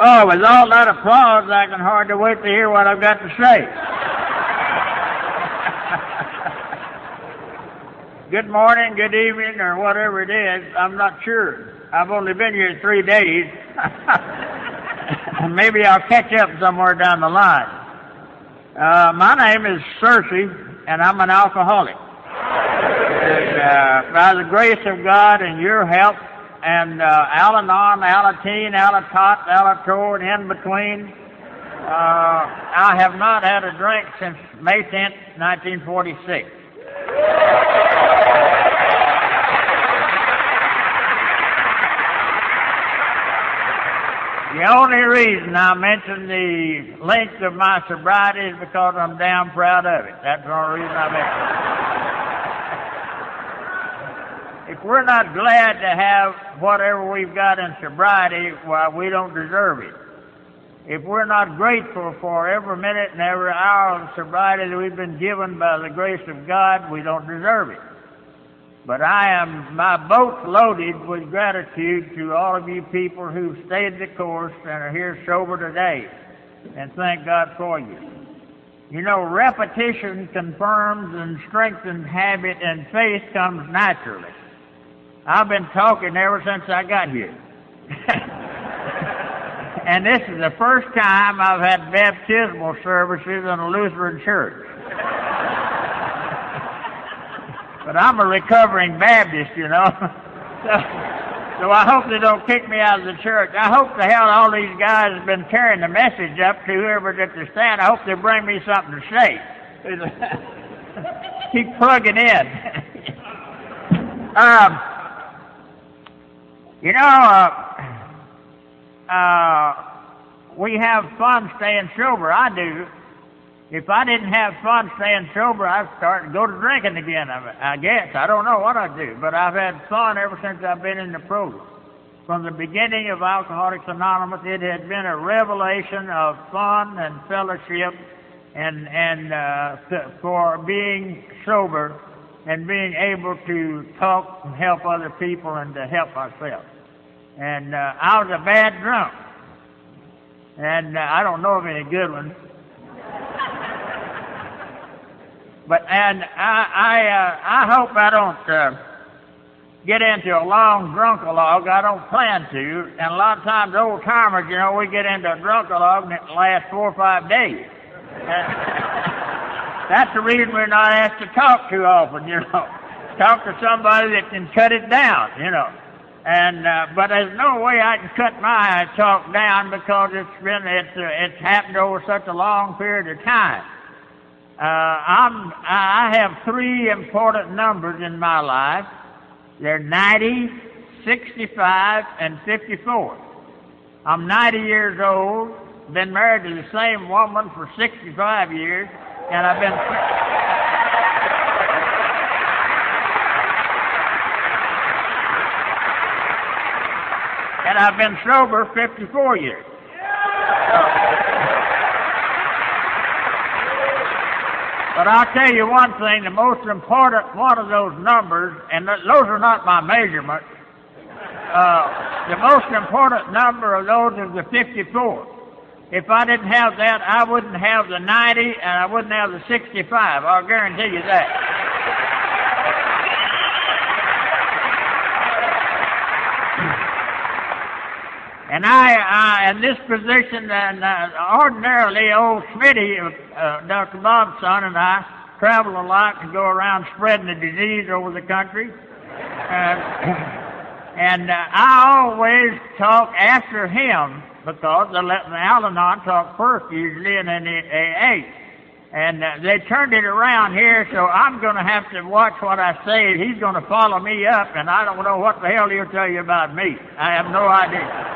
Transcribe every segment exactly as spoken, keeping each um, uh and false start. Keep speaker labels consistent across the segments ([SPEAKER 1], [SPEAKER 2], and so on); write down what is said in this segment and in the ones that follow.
[SPEAKER 1] Oh, with all that applause, I can hardly wait to hear what I've got to say. Good morning, good evening, or whatever it is. I'm not sure. I've only been here three days. Maybe I'll catch up somewhere down the line. Uh, my name is Searcy, and I'm an alcoholic. And, uh, by the grace of God and your help, and uh, Al-Anon, Alateen, Alatot, Alator, and in between, uh, I have not had a drink since May tenth, nineteen forty-six. The only reason I mention the length of my sobriety is because I'm damn proud of it. That's the only reason I mention it. If we're not glad to have whatever we've got in sobriety, well, we don't deserve it. If we're not grateful for every minute and every hour of sobriety that we've been given by the grace of God, we don't deserve it. But I am, my boat's loaded with gratitude to all of you people who've stayed the course and are here sober today. And thank God for you. You know, repetition confirms and strengthens habit, and faith comes naturally. I've been talking ever since I got here. And this is the first time I've had baptismal services in a Lutheran church. But I'm a recovering Baptist, you know. So, so I hope they don't kick me out of the church. I hope the hell all these guys have been carrying the message up to whoever's at the stand. I hope they bring me something to say. Keep plugging in. um, you know, uh, uh, we have fun staying sober. I do. If I didn't have fun staying sober, I'd start to go to drinking again, I guess. I don't know what I'd do, but I've had fun ever since I've been in the program. From the beginning of Alcoholics Anonymous, it has been a revelation of fun and fellowship and, and uh, for being sober and being able to talk and help other people and to help ourselves. And uh, I was a bad drunk, and uh, I don't know of any good ones. But, and I, I, uh, I hope I don't, uh, get into a long drunkalogue. I don't plan to. And a lot of times old timers, you know, we get into a drunkalogue and it lasts four or five days. And that's the reason we're not asked to talk too often, you know. Talk to somebody that can cut it down, you know. And, uh, but there's no way I can cut my talk down because it's been, it's, uh, it's happened over such a long period of time. Uh, I'm, I have three important numbers in my life. They're ninety, sixty-five, and fifty-four. I'm ninety years old, been married to the same woman for sixty-five years, and I've been... and I've been sober fifty-four years. But I'll tell you one thing, the most important one of those numbers, and those are not my measurements, uh, the most important number of those is the fifty-four. If I didn't have that, I wouldn't have the ninety, and I wouldn't have the sixty-five. I'll guarantee you that. And I, I, in this position, and uh, ordinarily, old Smitty, uh, Doctor Bob's son, and I travel a lot and go around spreading the disease over the country. Uh, and uh, I always talk after him because they let the Al-Anon talk first usually, and then the A A. And uh, they turned it around here, so I'm going to have to watch what I say. He's going to follow me up, and I don't know what the hell he'll tell you about me. I have no idea.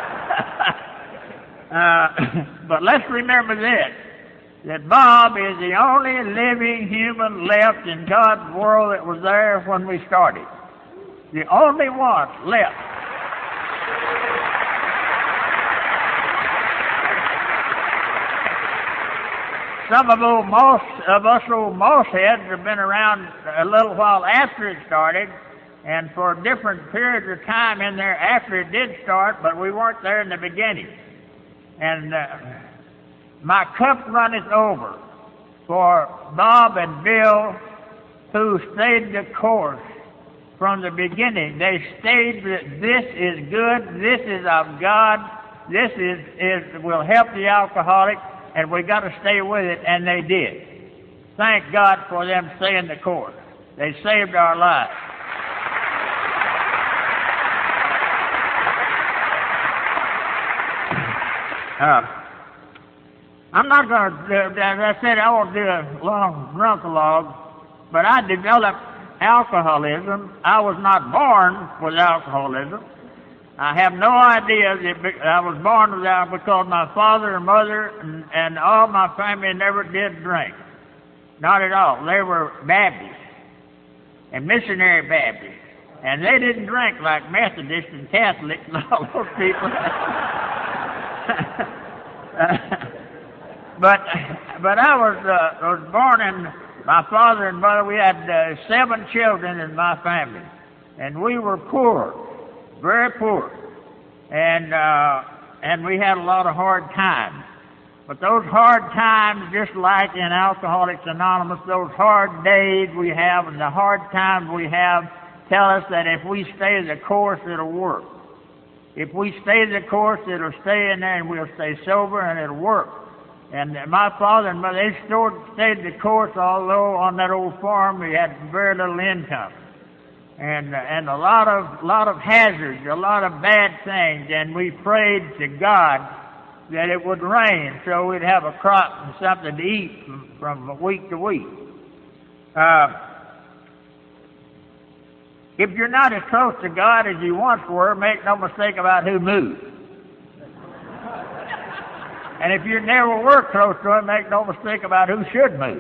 [SPEAKER 1] uh, but let's remember this, that Bob is the only living human left in God's world that was there when we started. The only one left. Some of, old moss, of us old moss heads have been around a little while after it started, and for different periods of time in there after it did start, but we weren't there in the beginning. and uh, my cup runneth over for Bob and Bill, who stayed the course from the beginning. They stayed that this is good, this is of God, this is, is will help the alcoholic, and we got to stay with it, and they did. Thank God for them staying the course. They saved our lives. Uh, I'm not going to, as I said, I won't do a long drunkalogue, but I developed alcoholism. I was not born with alcoholism. I have no idea that I was born with that because my father and mother and, and all my family never did drink. Not at all. They were Baptists and missionary Baptists. And they didn't drink like Methodists and Catholics and all those people. but but I was uh, was born in my father and mother. We had uh, seven children in my family, and we were poor, very poor, and uh, and we had a lot of hard times. But those hard times, just like in Alcoholics Anonymous, those hard days we have and the hard times we have tell us that if we stay the course, it'll work. If we stay the course, it'll stay in there and we'll stay sober and it'll work. And my father and mother, they stored, stayed the course, although on that old farm we had very little income. And and a lot of lot of hazards, a lot of bad things, and we prayed to God that it would rain so we'd have a crop and something to eat from, from week to week. Uh, if you're not as close to God as you once were, make no mistake about who moved. And if you never were close to Him, make no mistake about who should move.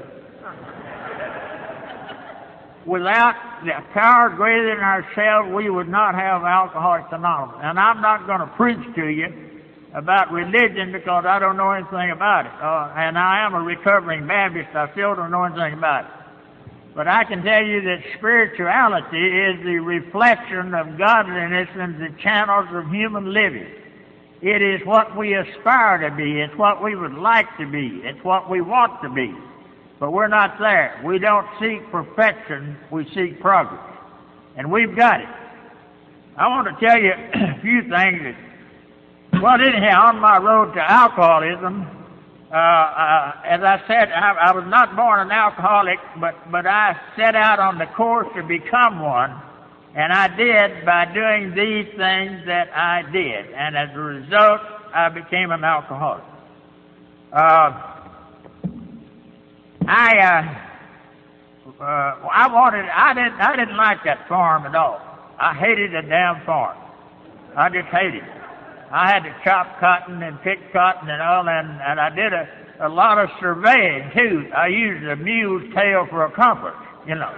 [SPEAKER 1] Without the power greater than ourselves, we would not have Alcoholics Anonymous. And I'm not going to preach to you about religion because I don't know anything about it. Uh, and I am a recovering Baptist. I still don't know anything about it. But I can tell you that spirituality is the reflection of godliness in the channels of human living. It is what we aspire to be. It's what we would like to be. It's what we want to be. But we're not there. We don't seek perfection. We seek progress. And we've got it. I want to tell you a few things that, well, anyhow, on my road to alcoholism, uh, uh, as I said, I, I was not born an alcoholic, but, but I set out on the course to become one. And I did by doing these things that I did. And as a result, I became an alcoholic. Uh, I, uh, uh, I wanted, I didn't, I didn't like that farm at all. I hated the damn farm. I just hated it. I had to chop cotton and pick cotton and all, and, and I did a, a lot of surveying too. I used a mule's tail for a compass, you know.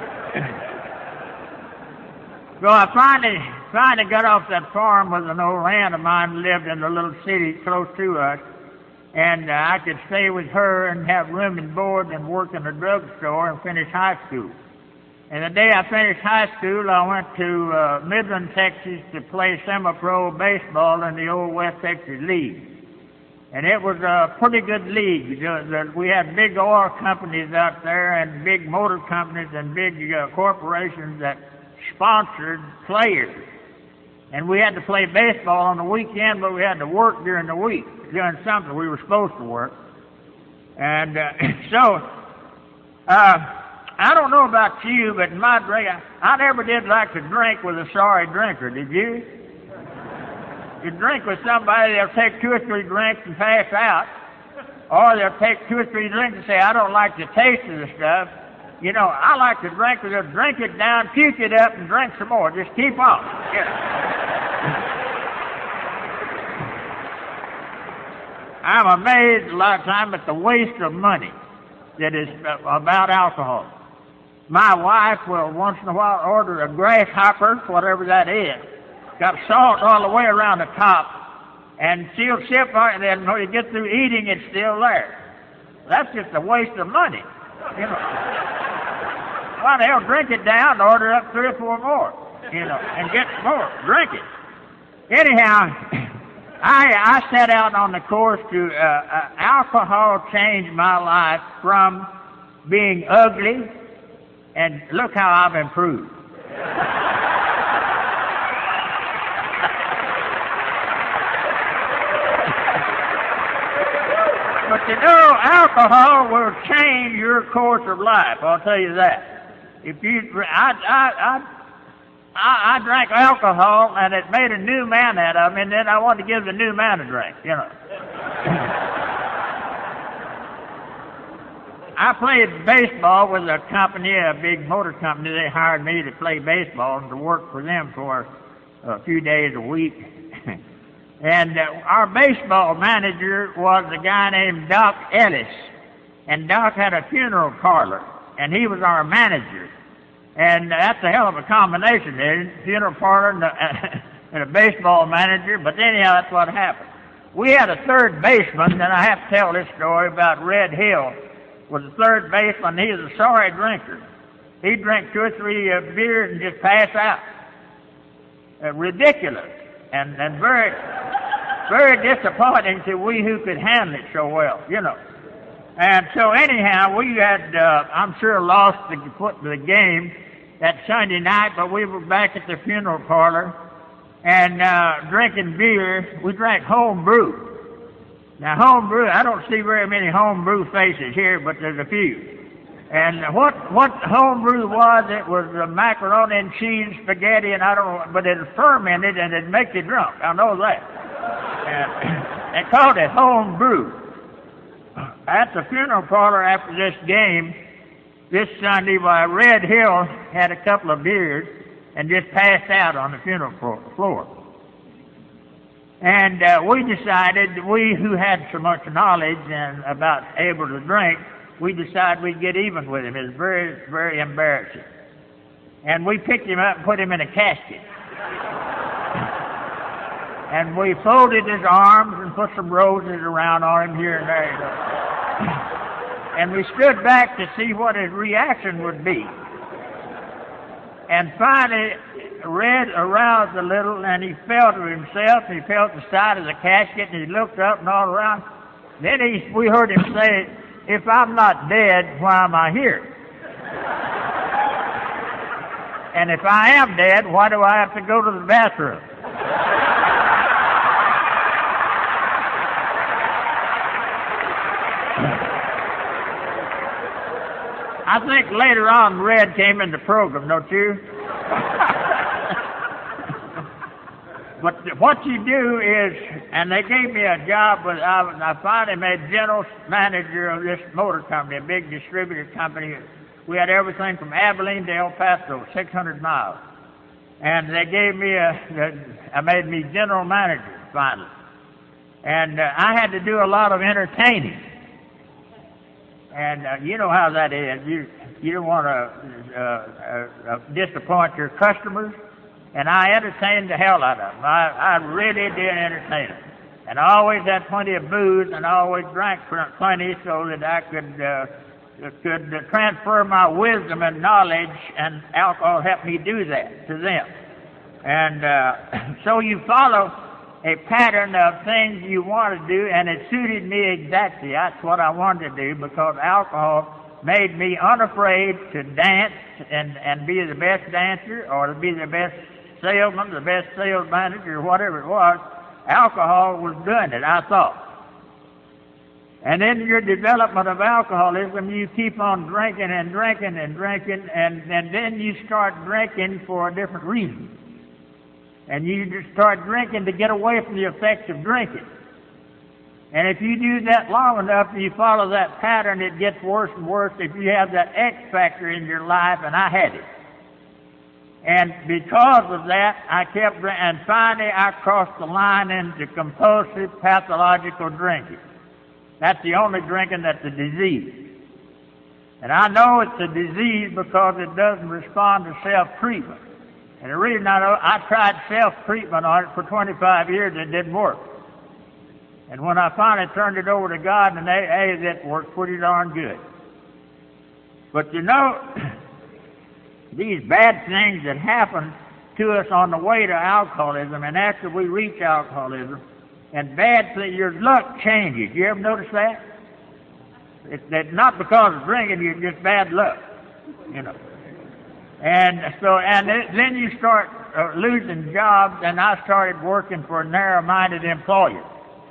[SPEAKER 1] So I finally, finally got off that farm with an old aunt of mine who lived in a little city close to us, and uh, I could stay with her and have room and board and work in a drugstore and finish high school. And the day I finished high school, I went to uh, Midland, Texas to play semi-pro baseball in the old West Texas League. And it was a pretty good league. We had big oil companies out there and big motor companies and big uh, corporations that sponsored players. And we had to play baseball on the weekend, but we had to work during the week, doing something we were supposed to work. And uh, so, uh, I don't know about you, but in my drink, I, I never did like to drink with a sorry drinker, did you? You drink with somebody, they'll take two or three drinks and pass out, or they'll take two or three drinks and say, I don't like the taste of the stuff. You know, I like to drink, but they'll drink it down, puke it up, and drink some more. Just keep on. Yeah. I'm amazed a lot of times at the waste of money that is about alcohol. My wife will once in a while order a grasshopper, whatever that is, got salt all the way around the top, and she'll sip on it, and then when you get through eating, it's still there. That's just a waste of money, you know. Well, they'll drink it down and order up three or four more, you know, and get more. Drink it. Anyhow, I, I set out on the course to, uh, uh, alcohol changed my life from being ugly, and look how I've improved. But you know, alcohol will change your course of life. I'll tell you that. If you, I, I, I, I, I drank alcohol, and it made a new man out of me, and then I wanted to give the new man a drink. You know. I played baseball with a company, a big motor company. They hired me to play baseball and to work for them for a few days a week. And uh, our baseball manager was a guy named Doc Ellis. And Doc had a funeral parlor, and he was our manager. And that's a hell of a combination, isn't it? Funeral parlor and a, and a baseball manager. But anyhow, that's what happened. We had a third baseman, and I have to tell this story about Red Hill. Was a third baseman. He was a sorry drinker. He'd drink two or three uh, beers and just pass out. Uh, ridiculous. And, and very, very disappointing to we who could handle it so well, you know. And so anyhow, we had, uh, I'm sure, lost the, the game that Sunday night, but we were back at the funeral parlor and uh, drinking beer. We drank home brew. Now, home brew, I don't see very many home brew faces here, but there's a few. And what what home brew was, it was a macaroni and cheese spaghetti, and I don't know, but it was fermented and it'd make you drunk. I know that. And they called it home brew. At the funeral parlor after this game, this Sunday, why Red Hill had a couple of beers and just passed out on the funeral floor. And uh, we decided, we who had so much knowledge and about able to drink, we decided we'd get even with him. It was very, very embarrassing. And we picked him up and put him in a casket. And we folded his arms and put some roses around on him here and there. And we stood back to see what his reaction would be. And finally, Red aroused a little, and he felt to himself, and he felt the side of the casket, and he looked up and all around. Then he, we heard him say, "If I'm not dead, why am I here? And if I am dead, why do I have to go to the bathroom?" I think later on Red came in the program, don't you? But what you do is, and they gave me a job with, I, I finally made general manager of this motor company, a big distributor company. We had everything from Abilene to El Paso, six hundred miles. And they gave me a, I made me general manager finally. And uh, I had to do a lot of entertaining. And uh, you know how that is. You you don't want to uh, uh, uh, disappoint your customers. And I entertained the hell out of them. I, I really did entertain them. And I always had plenty of booze, and I always drank plenty so that I could uh, could transfer my wisdom and knowledge, and alcohol helped me do that to them. And uh, so you follow a pattern of things you want to do, and it suited me exactly. That's what I wanted to do, because alcohol made me unafraid to dance and, and be the best dancer, or to be the best salesman, the best sales manager, or whatever it was. Alcohol was doing it, I thought. And in your development of alcoholism, you keep on drinking and drinking and drinking, and, and then you start drinking for a different reason. And you just start drinking to get away from the effects of drinking. And if you do that long enough and you follow that pattern, it gets worse and worse if you have that X factor in your life, and I had it. And because of that, I kept drinking, and finally I crossed the line into compulsive pathological drinking. That's the only drinking that's a disease. And I know it's a disease because it doesn't respond to self-treatment. And the reason I know, I tried self-treatment on it for twenty-five years, and it didn't work. And when I finally turned it over to God and A A, that worked pretty darn good. But you know, these bad things that happen to us on the way to alcoholism, and after we reach alcoholism, and bad things, your luck changes. You ever notice that? It's that not because of drinking, you're just bad luck, you know. And so, and it, then you start uh, losing jobs, and I started working for narrow-minded employers.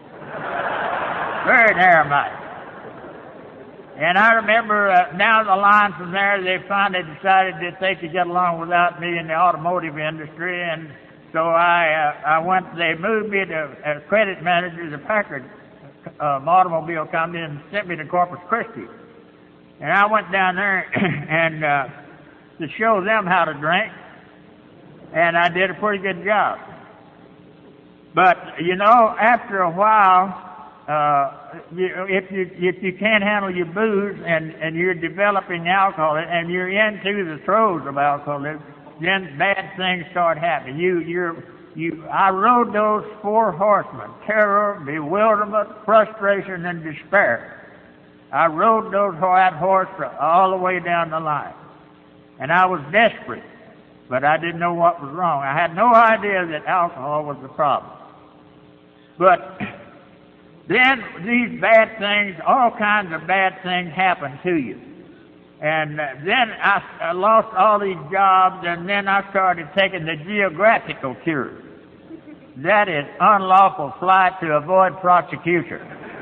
[SPEAKER 1] Very narrow-minded. And I remember uh, down the line from there, they finally decided that they could get along without me in the automotive industry, and so I uh, I went. They moved me to as credit manager of the Packard uh, automobile company and sent me to Corpus Christi. And I went down there and uh, to show them how to drink, and I did a pretty good job. But you know, after a while. Uh, you, if you if you can't handle your booze and, and you're developing alcohol and you're into the throes of alcoholism, then bad things start happening. You you're you I rode those four horsemen: terror, bewilderment, frustration, and despair. I rode those that horse all the way down the line, and I was desperate, but I didn't know what was wrong. I had no idea that alcohol was the problem, but. Then these bad things, all kinds of bad things happen to you. And uh, then I, I lost all these jobs, and then I started taking the geographical cure. That is unlawful flight to avoid prosecution.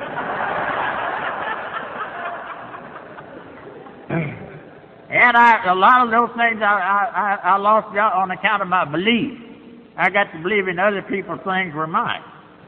[SPEAKER 1] And I, a lot of those things I, I, I lost on account of my belief. I got to believing other people's things were mine.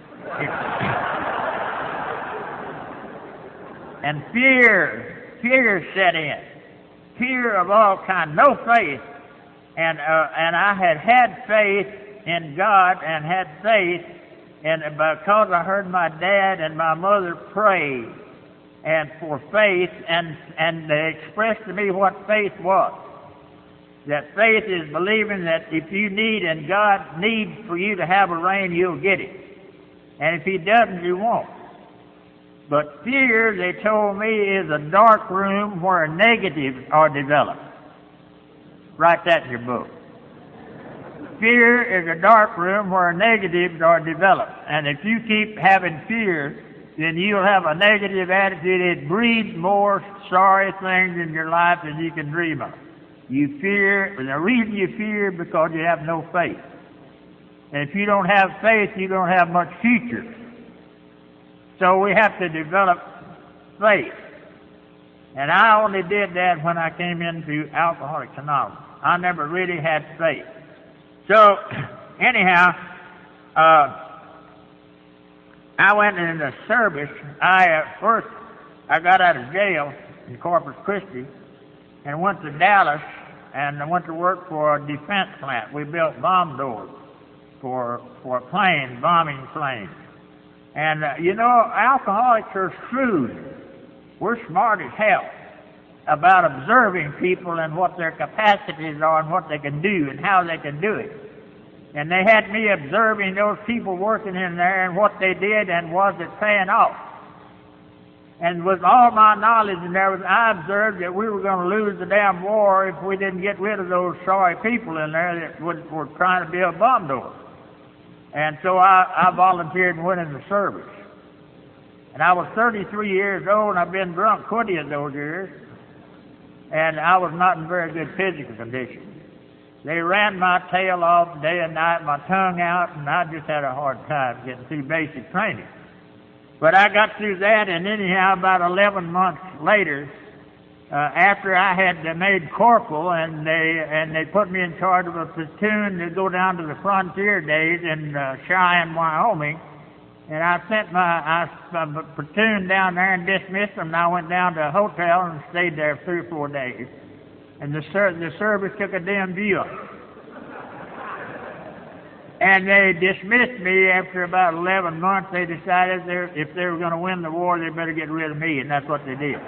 [SPEAKER 1] And fear, fear set in. Fear of all kinds, no faith. And uh, and I had had faith in God and had faith, and because I heard my dad and my mother pray, and for faith, and and they expressed to me what faith was. That faith is believing that if you need and God needs for you to have a rain, you'll get it. And if He doesn't, you won't. But fear, they told me, is a dark room where negatives are developed. Write that in your book. Fear is a dark room where negatives are developed. And if you keep having fear, then you'll have a negative attitude. It breeds more sorry things in your life than you can dream of. You fear, and the reason you fear is because you have no faith. And if you don't have faith, you don't have much future. So we have to develop faith. And I only did that when I came into Alcoholics Anonymous. I never really had faith. So, anyhow, uh, I went into service. I, uh, first, I got out of jail in Corpus Christi and went to Dallas and I went to work for a defense plant. We built bomb doors for, for planes, bombing planes. And, uh, you know, alcoholics are shrewd. We're smart as hell about observing people and what their capacities are and what they can do and how they can do it. And they had me observing those people working in there and what they did and was it paying off. And with all my knowledge and everything, I observed that we were going to lose the damn war if we didn't get rid of those sorry people in there that would, were trying to build bomb doors. And so I, I volunteered and went into service. And I was thirty-three years old, and I've been drunk twenty of those years. And I was not in very good physical condition. They ran my tail off day and night, my tongue out, and I just had a hard time getting through basic training. But I got through that, and anyhow, about eleven months later, uh, after I had uh, made corporal, and they and they put me in charge of a platoon to go down to the frontier days in uh, Cheyenne, Wyoming, and I sent my I, my platoon down there and dismissed them, and I went down to a hotel and stayed there three or four days, and the ser- the service took a damn view of it. And they dismissed me after about eleven months. They decided if they were going to win the war, they better get rid of me, and that's what they did.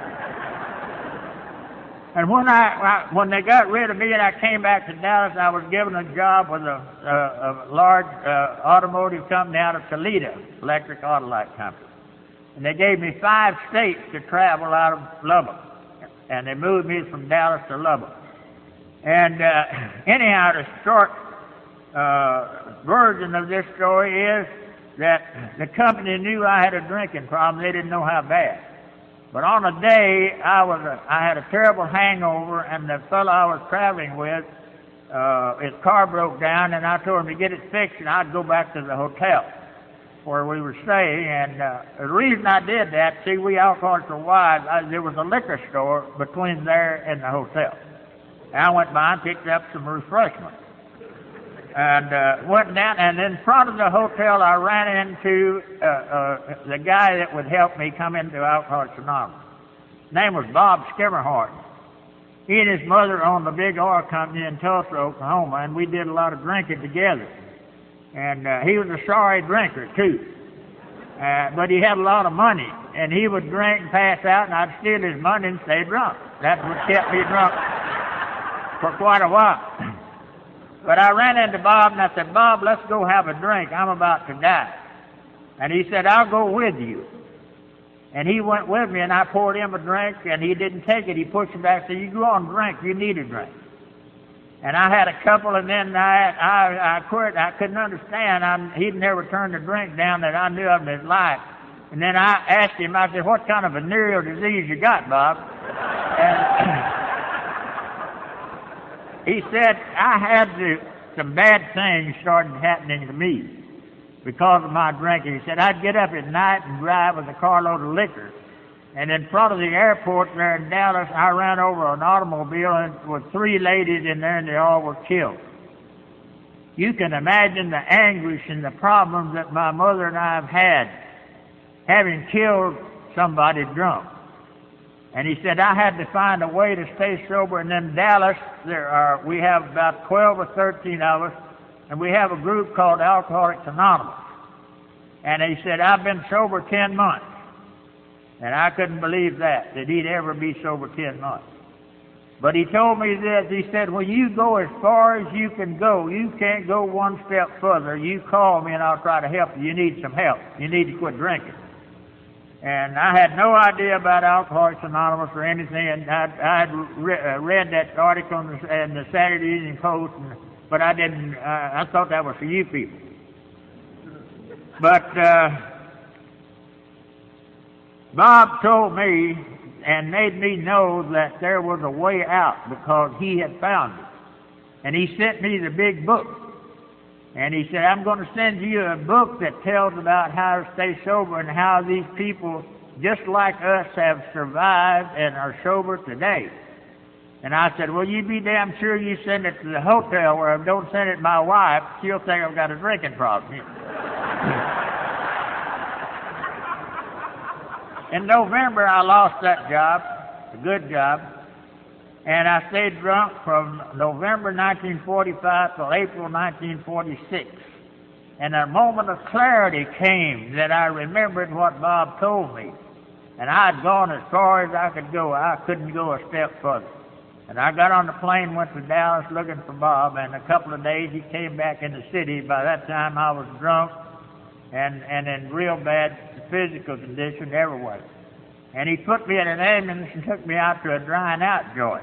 [SPEAKER 1] And when I, I when they got rid of me and I came back to Dallas, I was given a job with a, a, a large uh, automotive company out of Toledo, Electric Autolite Company. And they gave me five states to travel out of Lubbock. And they moved me from Dallas to Lubbock. And uh, anyhow, the short uh, version of this story is that the company knew I had a drinking problem. They didn't know how bad. But on a day, I was a, I had a terrible hangover, and the fellow I was traveling with, uh, his car broke down, and I told him to get it fixed, and I'd go back to the hotel where we were staying. And uh, the reason I did that, see, we alcoholics were wise. I, there was a liquor store between there and the hotel. And I went by and picked up some refreshments. And uh, went down, and in front of the hotel, I ran into uh, uh, the guy that would help me come into Alcoholics Anonymous. His name was Bob Skimmerhart. He and his mother owned a big oil company in Tulsa, Oklahoma, and we did a lot of drinking together. And uh, he was a sorry drinker, too. Uh, but he had a lot of money, and he would drink and pass out, and I'd steal his money and stay drunk. That's what kept me drunk for quite a while. But I ran into Bob, and I said, Bob, let's go have a drink. I'm about to die. And he said, I'll go with you. And he went with me, and I poured him a drink, and he didn't take it. He pushed it back and said, you go on, drink. You need a drink. And I had a couple, and then I I, I quit. I couldn't understand. I, he'd never turned a drink down that I knew of in his life. And then I asked him, I said, what kind of venereal disease you got, Bob? And he said, I had to, some bad things started happening to me because of my drinking. He said, I'd get up at night and drive with a carload of liquor. And in front of the airport there in Dallas, I ran over an automobile and with three ladies in there, and they all were killed. You can imagine the anguish and the problems that my mother and I have had, having killed somebody drunk. And he said, I had to find a way to stay sober. And in Dallas, there are, we have about twelve or thirteen of us, and we have a group called Alcoholics Anonymous. And he said, I've been sober ten months. And I couldn't believe that, that he'd ever be sober ten months. But he told me this, he said, when you go as far as you can go, you can't go one step further. You call me and I'll try to help you. You need some help. You need to quit drinking. And I had no idea about Alcoholics Anonymous or anything, and I had re- uh, read that article in the, in the Saturday Evening Post, and, but I didn't, uh, I thought that was for you people. But uh, Bob told me and made me know that there was a way out because he had found it. And he sent me the big book. And he said, I'm going to send you a book that tells about how to stay sober and how these people, just like us, have survived and are sober today. And I said, well, you be damn sure you send it to the hotel where I don't send it to my wife. She'll think I've got a drinking problem. In November, I lost that job, a good job. And I stayed drunk from November nineteen forty-five till April nineteen forty-six. And a moment of clarity came that I remembered what Bob told me. And I'd gone as far as I could go. I couldn't go a step further. And I got on the plane, went to Dallas looking for Bob, and a couple of days he came back in the city. By that time I was drunk and, and in real bad physical condition everywhere. And he put me in an ambulance and took me out to a drying out joint.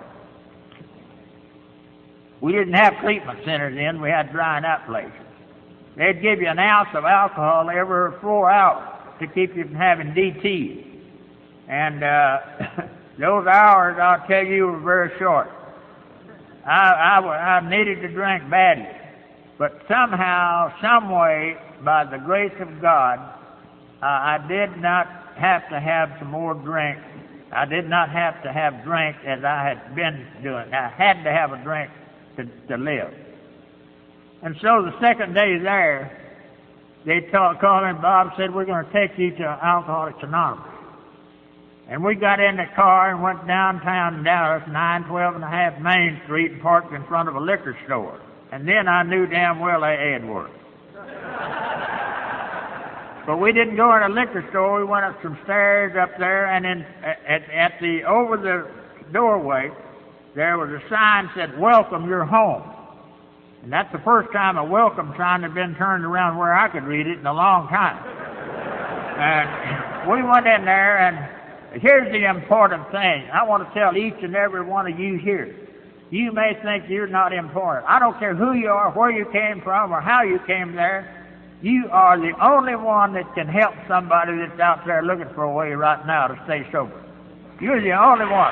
[SPEAKER 1] We didn't have treatment centers in, we had drying out places. They'd give you an ounce of alcohol every four hours to keep you from having D T. And uh, those hours, I'll tell you, were very short. I, I, I needed to drink badly. But somehow, some way, by the grace of God, uh, I did not have to have some more drink. I did not have to have drink as I had been doing. I had to have a drink to, to live. And so the second day there, they talk, called in. Bob said, we're going to take you to Alcoholics Anonymous. And we got in the car and went downtown Dallas, nine twelve and a half Main Street, and parked in front of a liquor store. And then I knew damn well they had worked. But we didn't go in a liquor store. We went up some stairs up there, and then at, at the over the doorway, there was a sign that said, welcome, you're home. And that's the first time a welcome sign had been turned around where I could read it in a long time. And we went in there, and here's the important thing. I want to tell each and every one of you here. You may think you're not important. I don't care who you are, where you came from, or how you came there. You are the only one that can help somebody that's out there looking for a way right now to stay sober. You're the only one.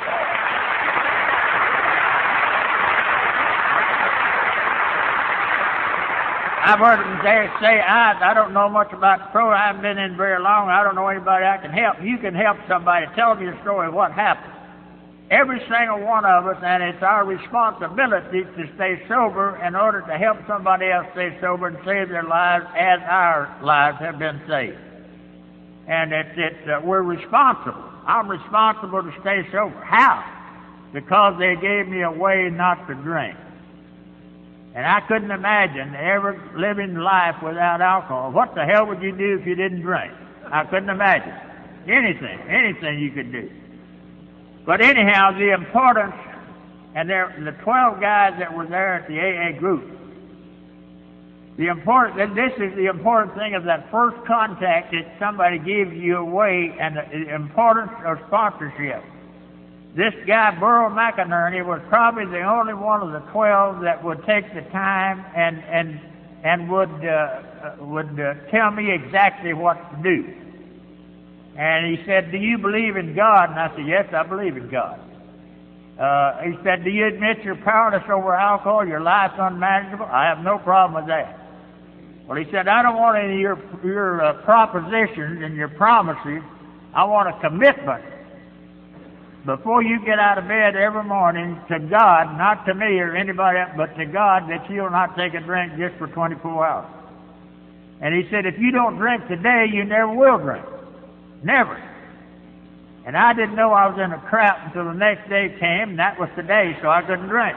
[SPEAKER 1] I've heard them say, I, I don't know much about the program. I haven't been in very long. I don't know anybody I can help. You can help somebody. Tell them your story of what happened. Every single one of us, and it's our responsibility to stay sober in order to help somebody else stay sober and save their lives as our lives have been saved. And it, it, uh, we're responsible. I'm responsible to stay sober. How? Because they gave me a way not to drink. And I couldn't imagine ever living life without alcohol. What the hell would you do if you didn't drink? I couldn't imagine. Anything, anything you could do. But anyhow, the importance, and there, the twelve guys that were there at the A A group, the important, this is the important thing of that first contact that somebody gives you away, and the importance of sponsorship. This guy, Burl McInerney, was probably the only one of the twelve that would take the time and and and would uh, would uh, tell me exactly what to do. And he said, "Do you believe in God?" And I said, "Yes, I believe in God." Uh, he said, "Do you admit you're powerless over alcohol? Your life's unmanageable?" I have no problem with that. Well, he said, "I don't want any of your your uh, propositions and your promises. I want a commitment before you get out of bed every morning to God, not to me or anybody else, but to God, that you'll not take a drink just for twenty-four hours. And he said, if you don't drink today, you never will drink. Never. And I didn't know I was in a trap until the next day came, and that was today, so I couldn't drink.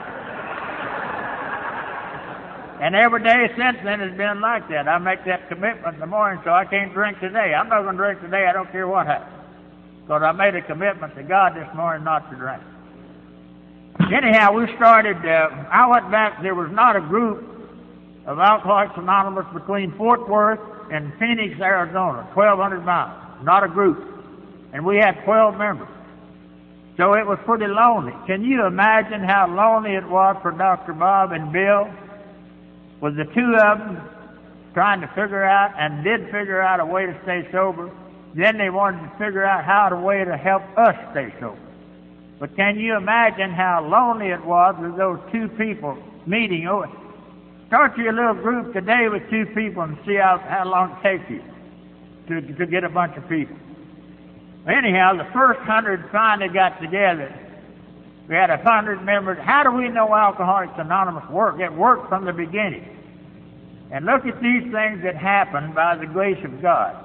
[SPEAKER 1] And every day since then has been like that. I make that commitment in the morning, so I can't drink today. I'm not going to drink today. I don't care what happens. Because I made a commitment to God this morning not to drink. Anyhow, we started, uh, I went back, there was not a group of Alcoholics Anonymous between Fort Worth and Phoenix, Arizona, twelve hundred miles. Not a group. And we had twelve members. So it was pretty lonely. Can you imagine how lonely it was for Doctor Bob and Bill? With the two of them trying to figure out, and did figure out a way to stay sober. Then they wanted to figure out how to way to help us stay sober. But can you imagine how lonely it was with those two people meeting? Oh, start your little group today with two people and see how, how long it takes you to, to get a bunch of people. Anyhow, the first hundred finally got together. We had a hundred members. How do we know Alcoholics Anonymous worked? It worked from the beginning. And look at these things that happened by the grace of God.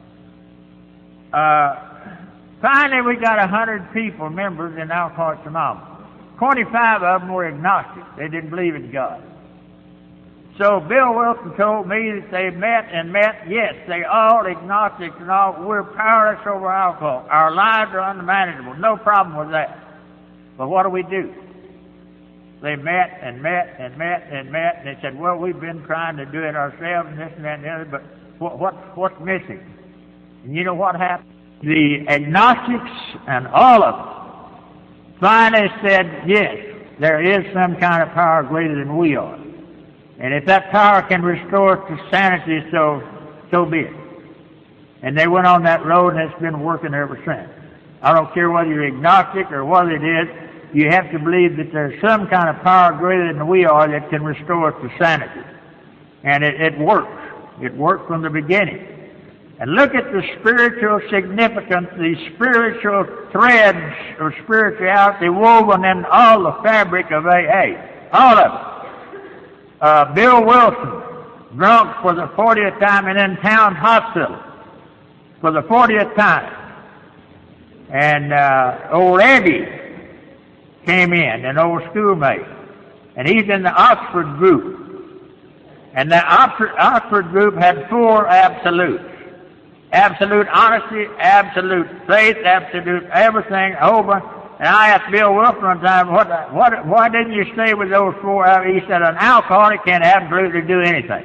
[SPEAKER 1] Uh, finally, we got a hundred people, members in Alcoholics Anonymous. Twenty-five of them were agnostic. They didn't believe in God. So Bill Wilson told me that they met and met. Yes, they all agnostics and all. We're powerless over alcohol. Our lives are unmanageable. No problem with that. But what do we do? They met and met and met and met, and they said, "Well, we've been trying to do it ourselves, and this and that and the other, but what, what what's missing?" And you know what happened? The agnostics and all of them finally said, yes, there is some kind of power greater than we are. And if that power can restore us to sanity, so, so be it. And they went on that road, and it's been working ever since. I don't care whether you're agnostic or what it is, you have to believe that there's some kind of power greater than we are that can restore us to sanity. And it, it works. It worked from the beginning. And look at the spiritual significance, the spiritual threads of spirituality woven in all the fabric of A A. All of it. Uh, Bill Wilson, drunk for the fortieth time and in town hospital for the fortieth time. And uh, old Eddie came in, an old schoolmate. And he's in the Oxford group. And the Oxford, Oxford group had four absolutes. Absolute honesty, absolute faith, absolute everything, over. And I asked Bill Wilson one time, what, what, why didn't you stay with those four? He said, an alcoholic can't absolutely do anything.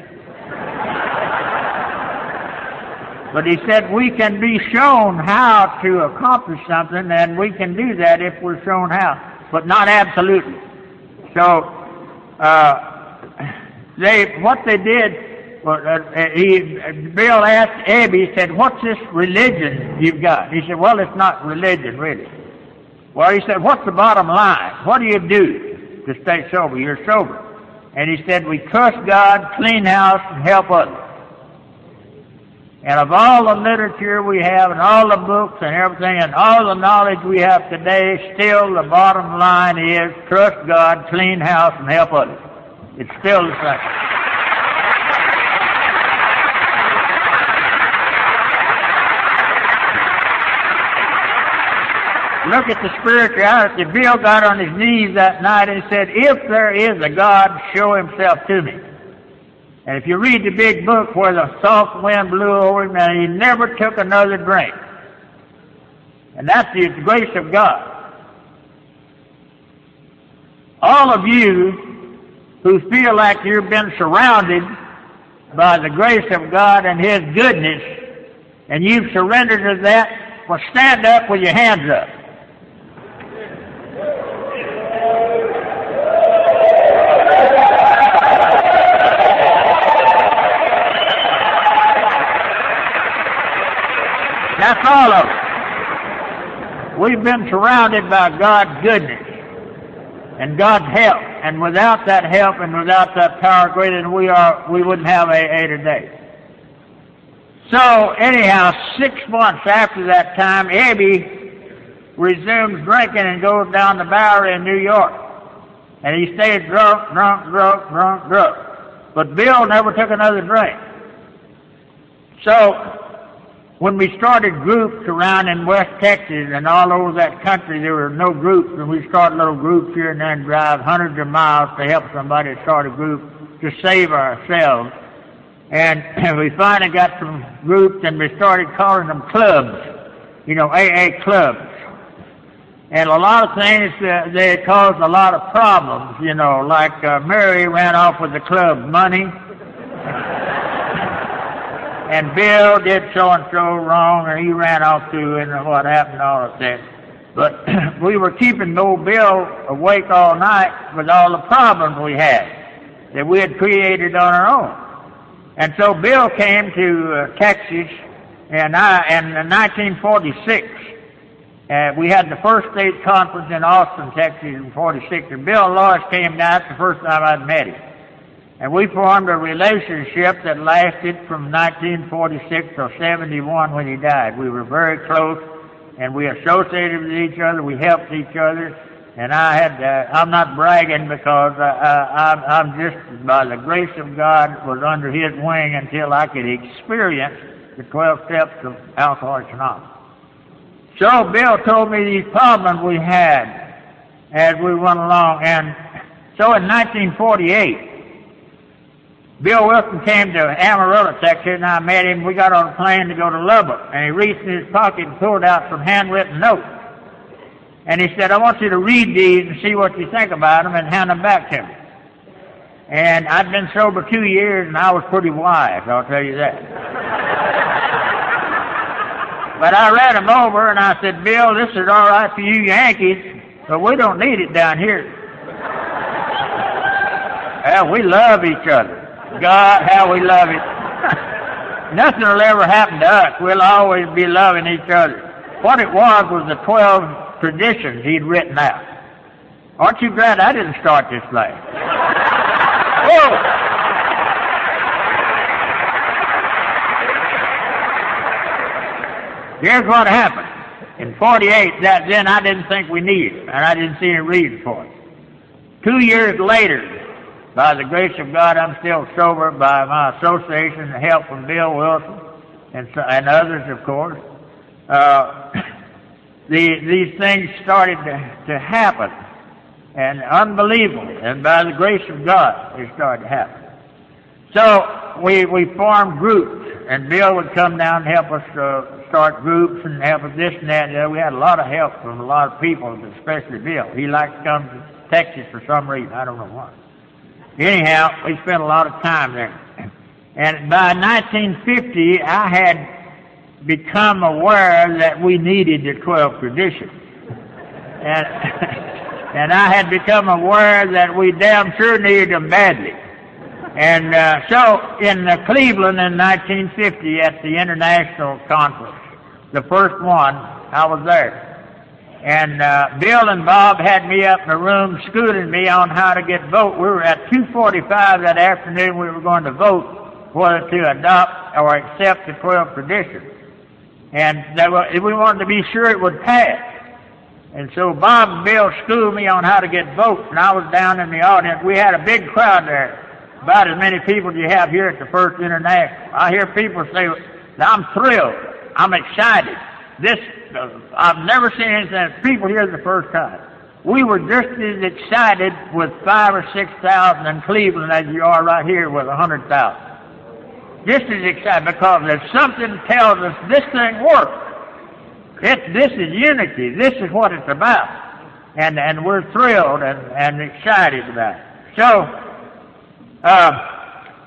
[SPEAKER 1] But he said, we can be shown how to accomplish something, and we can do that if we're shown how, but not absolutely. So, uh, they, what they did Well, uh, he, Bill asked Abby, he said, what's this religion you've got? He said, well, it's not religion, really. Well, he said, what's the bottom line? What do you do to stay sober? You're sober. And he said, we trust God, clean house, and help others. And of all the literature we have, and all the books and everything, and all the knowledge we have today, still the bottom line is trust God, clean house, and help others. It's still the same. Look at the spirituality. Bill got on his knees that night and said, if there is a God, show himself to me. And if you read the big book where the soft wind blew over him and he never took another drink. And that's the grace of God. All of you who feel like you've been surrounded by the grace of God and His goodness, and you've surrendered to that, well, stand up with your hands up. That's all of it. We've been surrounded by God's goodness and God's help. And without that help and without that power greater than we are, we wouldn't have A A today. So, anyhow, six months after that time, Abby resumes drinking and goes down to Bowery in New York. And he stays drunk, drunk, drunk, drunk, drunk. But Bill never took another drink. So, when we started groups around in West Texas and all over that country, there were no groups, and we started little groups here and there and drive hundreds of miles to help somebody start a group to save ourselves. And we finally got some groups, and we started calling them clubs, you know, A A clubs. And a lot of things, uh, they caused a lot of problems, you know, like uh, Mary ran off with the club money. And Bill did so-and-so wrong, and he ran off too, and what happened, all of that. But we were keeping old Bill awake all night with all the problems we had that we had created on our own. And so Bill came to uh, Texas, and I, in nineteen forty-six, uh, we had the first state conference in Austin, Texas in forty-six, and Bill Lois came down. That's the first time I'd met him. And we formed a relationship that lasted from nineteen forty-six till seventy-one when he died. We were very close, and we associated with each other. We helped each other. And I had, uh, I'm not bragging because uh, I, I'm just, by the grace of God, was under His wing until I could experience the twelve steps of Alcoholics Anonymous. So Bill told me these problems we had as we went along. And so in nineteen forty-eight, Bill Wilson came to Amarillo, Texas, and I met him. We got on a plane to go to Lubbock, and he reached in his pocket and pulled out some handwritten notes. And he said, I want you to read these and see what you think about them and hand them back to me. And I'd been sober two years, and I was pretty wise, I'll tell you that. But I read them over, and I said, Bill, this is all right for you Yankees, but we don't need it down here. Well, we love each other. God, how we love it. Nothing will ever happen to us. We'll always be loving each other. What it was was the twelve traditions he'd written out. Aren't you glad I didn't start this life? Oh! Here's what happened. In forty-eight, that then I didn't think we needed it, and I didn't see any reason for it. Two years later, by the grace of God, I'm still sober by my association and help from Bill Wilson and, and others, of course. Uh, the, these things started to, to happen, and unbelievable, and by the grace of God, they started to happen. So we we formed groups, and Bill would come down and help us uh, start groups and help us this and that. And we had a lot of help from a lot of people, especially Bill. He liked to come to Texas for some reason. I don't know why. Anyhow, we spent a lot of time there. And by nineteen fifty, I had become aware that we needed the twelve traditions. And, and I had become aware that we damn sure needed them badly. And uh, so in uh, Cleveland in nineteen fifty at the International Conference, the first one, I was there. And uh, Bill and Bob had me up in a room schooling me on how to get vote. We were at two forty-five that afternoon. We were going to vote whether to adopt or accept the twelve traditions. And that was, we wanted to be sure it would pass. And so Bob and Bill schooled me on how to get votes, and I was down in the audience. We had a big crowd there, about as many people as you have here at the First International. I hear people say, I'm thrilled. I'm excited. This, uh, I've never seen anything. People here the first time. We were just as excited with five or six thousand in Cleveland as you are right here with a hundred thousand. Just as excited because there's something that tells us this thing works. It, this is unity. This is what it's about. And, and we're thrilled and, and excited about it. So, uh,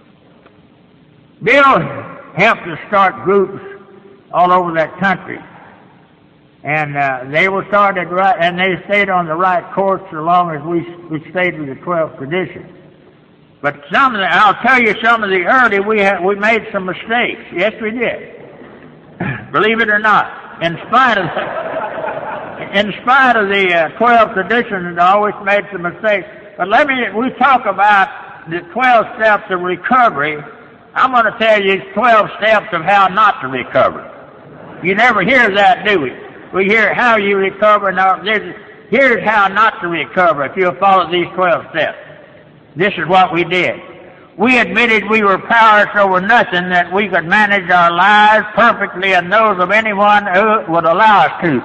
[SPEAKER 1] Bill helped us start groups all over that country. And, uh, they were started right, and they stayed on the right course so long as we, we stayed with the twelve traditions. But some of the, I'll tell you some of the early, we had, we made some mistakes. Yes, we did. Believe it or not. In spite of the, in spite of the uh, twelve traditions, I always made some mistakes. But let me, we talk about the twelve steps of recovery. I'm going to tell you twelve steps of how not to recover. You never hear that, do we? We hear how you recover. Now, here's how not to recover if you'll follow these twelve steps. This is what we did. We admitted we were powerless over nothing, that we could manage our lives perfectly and those of anyone who would allow us to.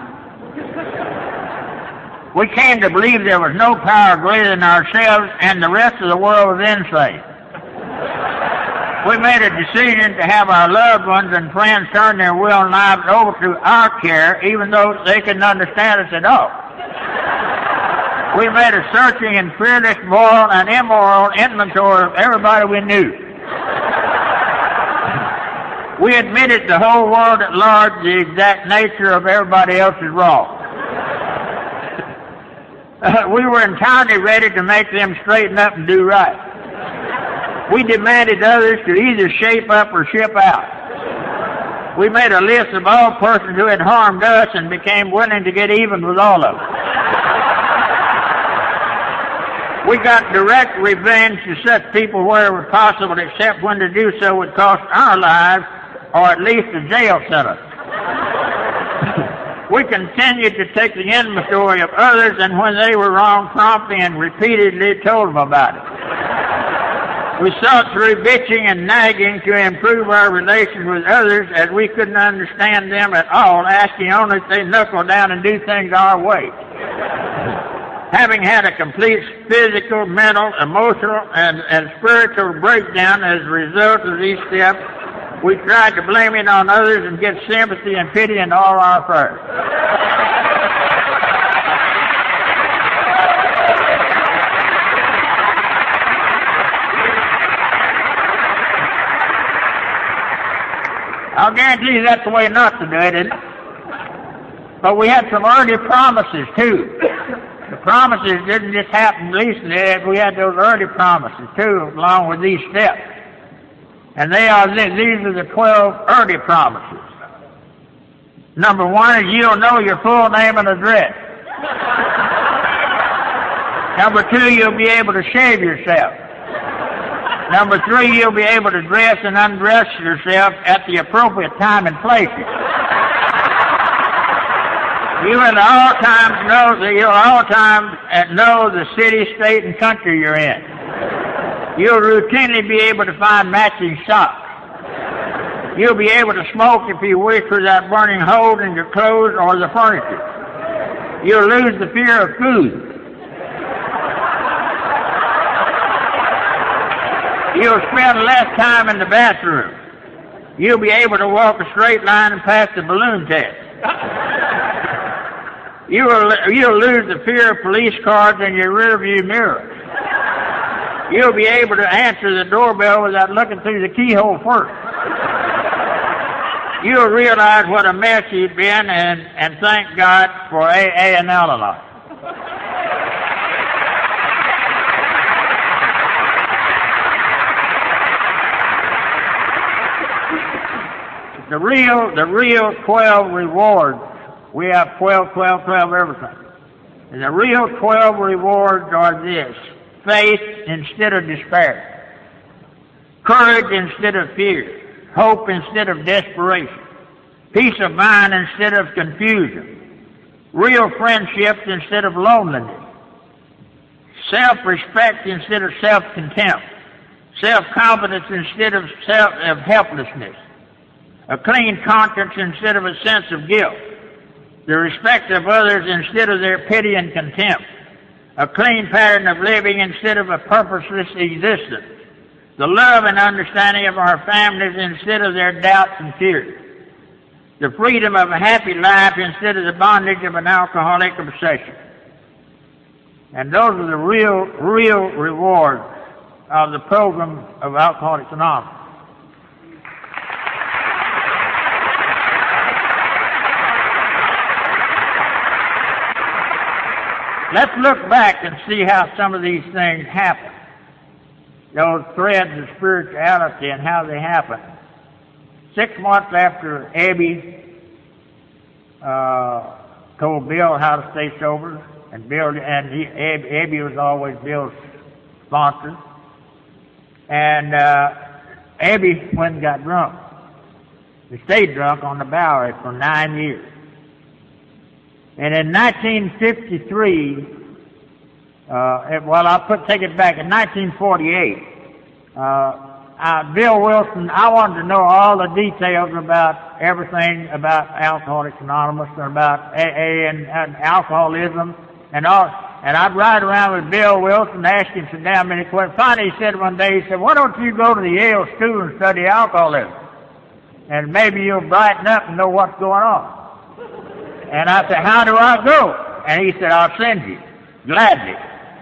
[SPEAKER 1] We came to believe there was no power greater than ourselves and the rest of the world was insane. We made a decision to have our loved ones and friends turn their will and lives over to our care, even though they couldn't understand us at all. We made a searching and fearless moral and immoral inventory of everybody we knew. We admitted the whole world at large the exact nature of everybody else's wrong. Uh, we were entirely ready to make them straighten up and do right. We demanded others to either shape up or ship out. We made a list of all persons who had harmed us and became willing to get even with all of them. We got direct revenge to such people wherever possible, except when to do so would cost our lives, or at least a jail sentence. We continued to take the inventory of others, and when they were wrong, promptly and repeatedly told them about it. We sought through bitching and nagging to improve our relations with others, as we couldn't understand them at all, asking only if they knuckle down and do things our way. Having had a complete physical, mental, emotional, and, and spiritual breakdown as a result of these steps, we tried to blame it on others and get sympathy and pity in all our affairs. I'll guarantee you that's the way not to do it, isn't it? But we had some early promises, too. The promises didn't just happen recently. We had those early promises, too, along with these steps. And they are, these are the twelve early promises. Number one is you'll know your full name and address. Number two, you'll be able to shave yourself. Number three, you'll be able to dress and undress yourself at the appropriate time and places. You at all times know, you'll all times know the city, state, and country you're in. You'll routinely be able to find matching socks. You'll be able to smoke if you wish without burning holes in your clothes or the furniture. You'll lose the fear of food. You'll spend less time in the bathroom. You'll be able to walk a straight line and pass the balloon test. You will, you'll lose the fear of police cars in your rearview mirror. You'll be able to answer the doorbell without looking through the keyhole first. You'll realize what a mess you've been and, and thank God for A A and Al-Anon. the real, the real twelve rewards, we have twelve, twelve, twelve, everything. And the real twelve rewards are this: faith instead of despair, courage instead of fear, hope instead of desperation, peace of mind instead of confusion, real friendships instead of loneliness, self-respect instead of self-contempt, self-confidence instead of self of helplessness, a clean conscience instead of a sense of guilt, the respect of others instead of their pity and contempt, a clean pattern of living instead of a purposeless existence, the love and understanding of our families instead of their doubts and fears, the freedom of a happy life instead of the bondage of an alcoholic obsession. And those are the real, real rewards of the program of Alcoholics Anonymous. Let's look back and see how some of these things happen. Those threads of spirituality and how they happen. Six months after Abby uh, told Bill how to stay sober, and Bill and he, Abby, Abby was always Bill's sponsor, and uh, Abby went and got drunk. He stayed drunk on the Bowery for nine years. And in nineteen fifty-three, uh, it, well, I'll put, take it back. In nineteen forty-eight, uh, uh, Bill Wilson, I wanted to know all the details about everything about Alcoholics Anonymous and about A A and, and alcoholism and all. And I'd ride around with Bill Wilson and ask him some damn many questions. Finally, he said one day, he said, "Why don't you go to the Yale School and study alcoholism? And maybe you'll brighten up and know what's going on." And I said, "How do I go?" And he said, "I'll send you, gladly."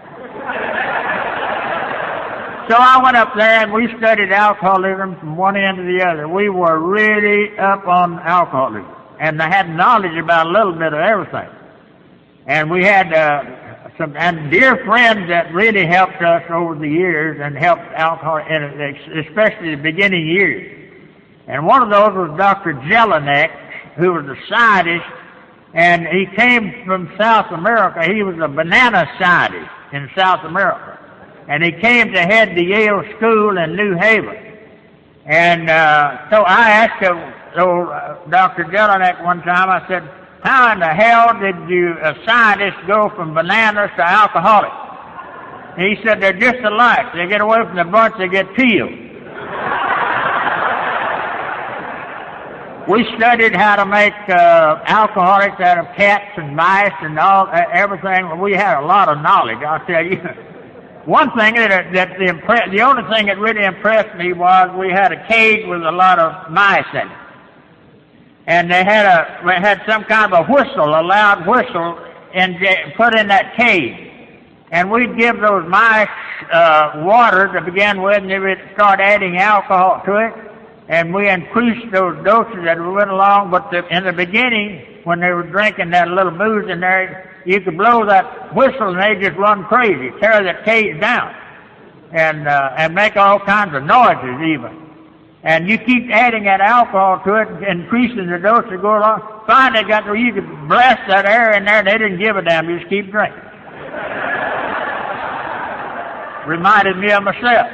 [SPEAKER 1] So I went up there and we studied alcoholism from one end to the other. We were really up on alcoholism. And I had knowledge about a little bit of everything. And we had uh, some and dear friends that really helped us over the years and helped alcohol, especially the beginning years. And one of those was Doctor Jelinek, who was a scientist. And he came from South America. He was a banana scientist in South America. And he came to head the Yale School in New Haven. And uh, so I asked him, so, uh, Doctor Jelinek one time, I said, "How in the hell did you, a scientist, go from bananas to alcoholics?" And he said, "They're just alike. They get away from the bunch, they get peeled." We studied how to make uh, alcoholics out of cats and mice and all uh, everything. We had a lot of knowledge, I'll tell you. One thing that that the impre- the only thing that really impressed me was we had a cage with a lot of mice in it, and they had a we had some kind of a whistle, a loud whistle, in, put in that cage, and we'd give those mice uh, water to begin with, and they would start adding alcohol to it. And we increased those doses as we went along, but the, in the beginning, when they were drinking that little booze in there, you could blow that whistle and they just run crazy, tear that cage down, and uh, and make all kinds of noises even. And you keep adding that alcohol to it, increasing the dose to go along. Finally, got where you could blast that air in there, and they didn't give a damn. You just keep drinking. Reminded me of myself.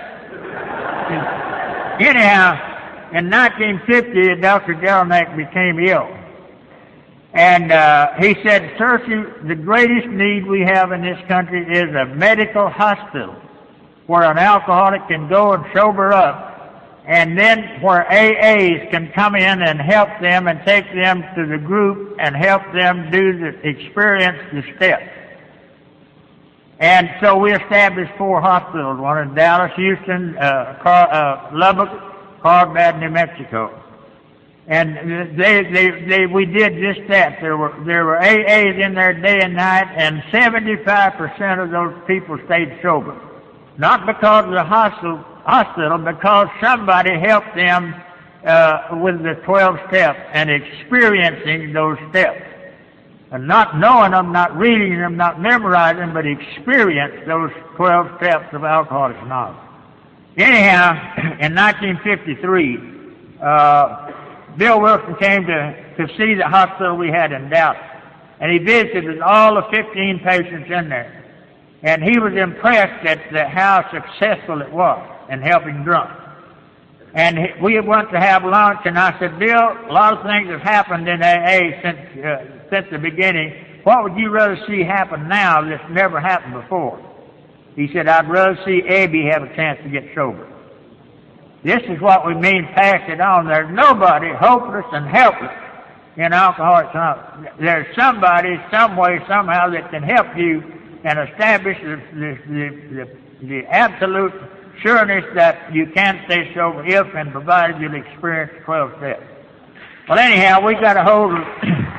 [SPEAKER 1] Anyhow. In nineteen fifty, Doctor Jelinek became ill. And uh, he said, "Searcy, the greatest need we have in this country is a medical hospital where an alcoholic can go and sober up, and then where A As can come in and help them and take them to the group and help them do the experience the steps." And so we established four hospitals, one in Dallas, Houston, uh, Car- uh, Lubbock, Carlsbad, New Mexico. And they, they, they, we did just that. There were, there were A As in there day and night, and seventy-five percent of those people stayed sober. Not because of the hospital, hospital, because somebody helped them, uh, with the twelve steps and experiencing those steps. And not knowing them, not reading them, not memorizing them, but experience those twelve steps of Alcoholics Anonymous. Anyhow, in nineteen fifty-three, uh, Bill Wilson came to, to see the hospital we had in Dallas. And he visited all the fifteen patients in there. And he was impressed at the, how successful it was in helping drunks. And he, we went to have lunch, and I said, Bill, a lot of things have happened in A A since, uh, since the beginning. What would you rather see happen now that's never happened before? He said, I'd rather see Abby have a chance to get sober. This is what we mean, pass it on. There's nobody hopeless and helpless in Alcoholics Anonymous. There's somebody, some way, somehow that can help you and establish the, the, the, the, the absolute sureness that you can stay sober if and provided you'll experience the twelve steps. Well, anyhow, we got a hold of,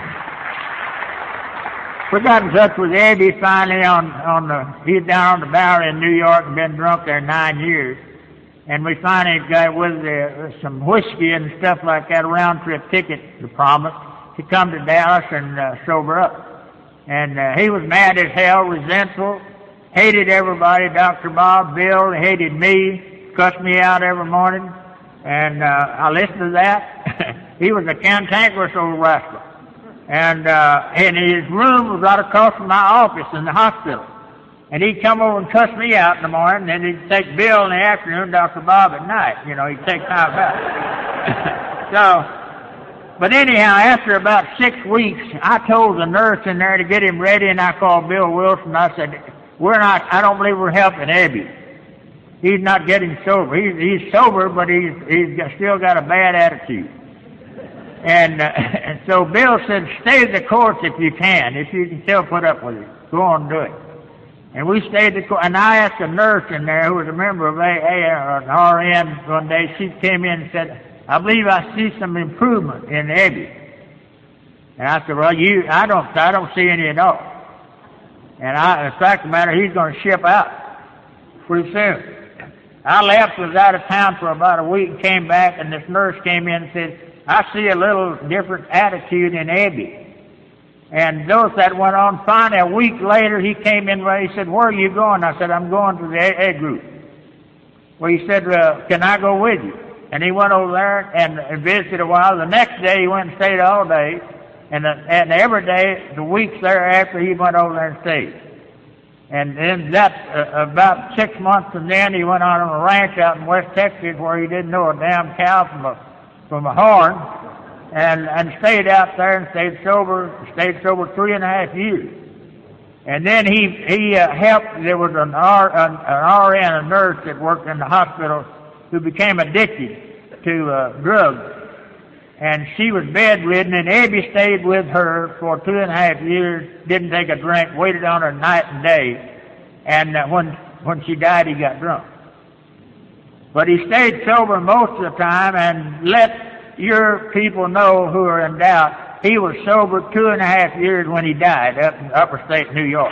[SPEAKER 1] we got in touch with Abby finally on, on the, he's down on the Bowery in New York and been drunk there nine years. And we finally got with uh, some whiskey and stuff like that, a round trip ticket to promise to come to Dallas and uh, sober up. And uh, he was mad as hell, resentful, hated everybody, Doctor Bob, Bill, hated me, cussed me out every morning. And uh, I listened to that. He was a cantankerous old rascal. And, uh, and his room was right across from my office in the hospital. And he'd come over and cuss me out in the morning, and he'd take Bill in the afternoon, Doctor Bob at night. You know, he'd take time out. So, but anyhow, after about six weeks, I told the nurse in there to get him ready, and I called Bill Wilson. I said, we're not, I don't believe we're helping Abby. He's not getting sober. He's, he's sober, but he's, he's got, still got a bad attitude. And, uh, and so Bill said, stay the course if you can, if you can still put up with it. Go on and do it. And we stayed the course. And I asked a nurse in there who was a member of A A or an R N one day. She came in and said, I believe I see some improvement in Abby. And I said, well, you, I don't, I don't see any at all. And I, the fact of the matter, he's going to ship out pretty soon. I left, was out of town for about a week, and came back, and this nurse came in and said, I see a little different attitude in Abby. And those that went on, finally a week later he came in and he said, where are you going? I said, I'm going to the A A group. Well, he said, uh, can I go with you? And he went over there and, and visited a while. The next day he went and stayed all day. And, uh, and every day, the weeks thereafter, he went over there and stayed. And then that, uh, about six months from then, he went on a ranch out in West Texas where he didn't know a damn cow from a, from a horn. And, and stayed out there and stayed sober, stayed sober three and a half years. And then he, he, uh, helped, there was an R, an, an R N, a nurse that worked in the hospital who became addicted to, uh, drugs. And she was bedridden, and Abby stayed with her for two and a half years, didn't take a drink, waited on her night and day. And uh, when, when she died, he got drunk. But he stayed sober most of the time and let your people know who are in doubt, he was sober two and a half years when he died up in upper state New York.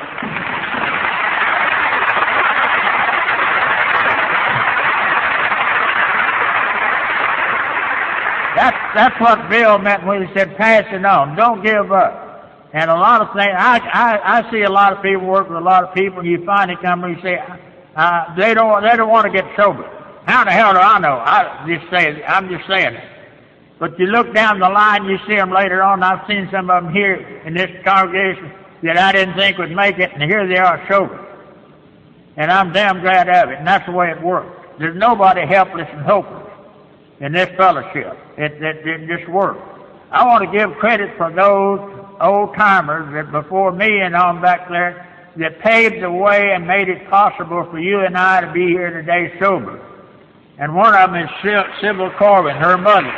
[SPEAKER 1] That's, that's what Bill meant when he said, pass it on. Don't give up. And a lot of things, I, I, I see a lot of people work with a lot of people, and you finally come and you say, uh, they don't, they don't want to get sober. How the hell do I know? I just say, I'm just saying it. But you look down the line, you see them later on. I've seen some of them here in this congregation that I didn't think would make it, and here they are sober. And I'm damn glad of it, and that's the way it works. There's nobody helpless and hopeless in this fellowship. It, it, it just works. I want to give credit for those old-timers that before me and on back there that paved the way and made it possible for you and I to be here today sober. And one of them is Sybil Corbin, her mother.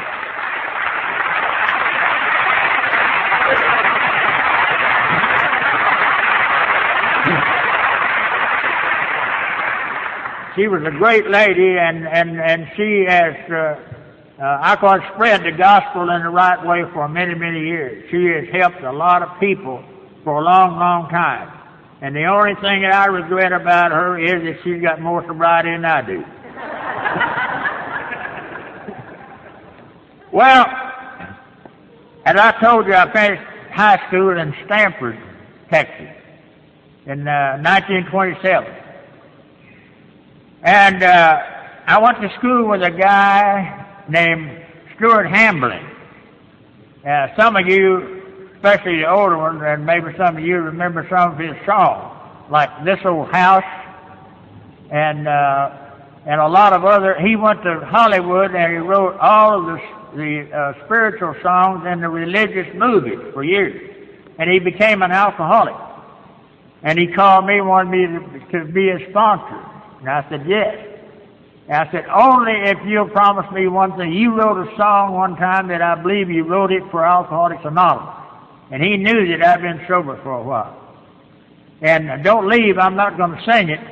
[SPEAKER 1] She was a great lady, and, and, and she has, uh, uh, I call it spread the gospel in the right way for many, many years. She has helped a lot of people for a long, long time. And the only thing that I regret about her is that she's got more sobriety than I do. Well, as I told you, I finished high school in Stamford, Texas, in uh, nineteen twenty-seven. And uh, I went to school with a guy named Stuart Hambling. Uh, some of you, especially the older ones, and maybe some of you remember some of his songs, like This Old House, and uh, and a lot of other. He went to Hollywood and he wrote all of the the uh, spiritual songs and the religious movies for years, and he became an alcoholic. And he called me, wanted me to, to be his sponsor, and I said yes. And I said, only if you'll promise me one thing. You wrote a song one time that I believe you wrote it for Alcoholics Anonymous. And he knew that I'd been sober for a while. And don't leave, I'm not going to sing it.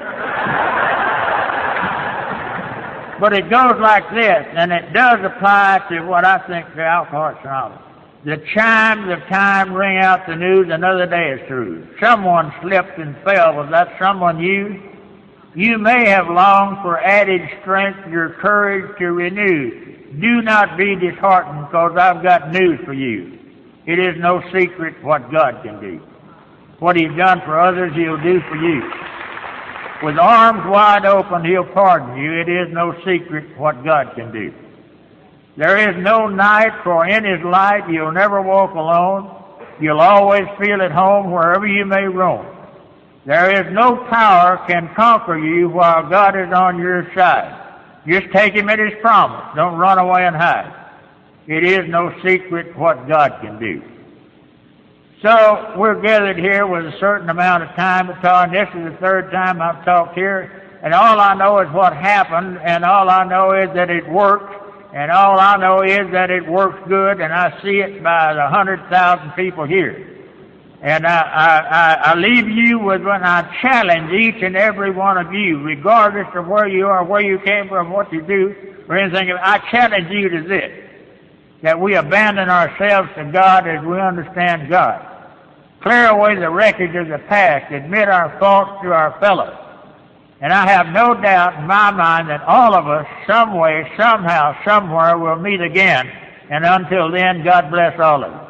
[SPEAKER 1] But it goes like this, and it does apply to what I think the Alcoholics Anonymous. The chimes of time ring out the news, another day is through. Someone slipped and fell. Was that someone you? You may have longed for added strength, your courage to renew. Do not be disheartened, because I've got news for you. It is no secret what God can do. What He's done for others, He'll do for you. With arms wide open, He'll pardon you. It is no secret what God can do. There is no night, for in His light you'll never walk alone. You'll always feel at home wherever you may roam. There is no power can conquer you while God is on your side. Just take Him at His promise. Don't run away and hide. It is no secret what God can do. So we're gathered here with a certain amount of time to talk. This is the third time I've talked here, and all I know is what happened, and all I know is that it worked, and all I know is that it works good, and I see it by the hundred thousand people here. And I, I, I leave you with when I challenge each and every one of you, regardless of where you are, where you came from, what you do, or anything. I challenge you to this, that we abandon ourselves to God as we understand God. Clear away the wreckage of the past. Admit our faults to our fellows. And I have no doubt in my mind that all of us, some way, somehow, somewhere, will meet again. And until then, God bless all of us.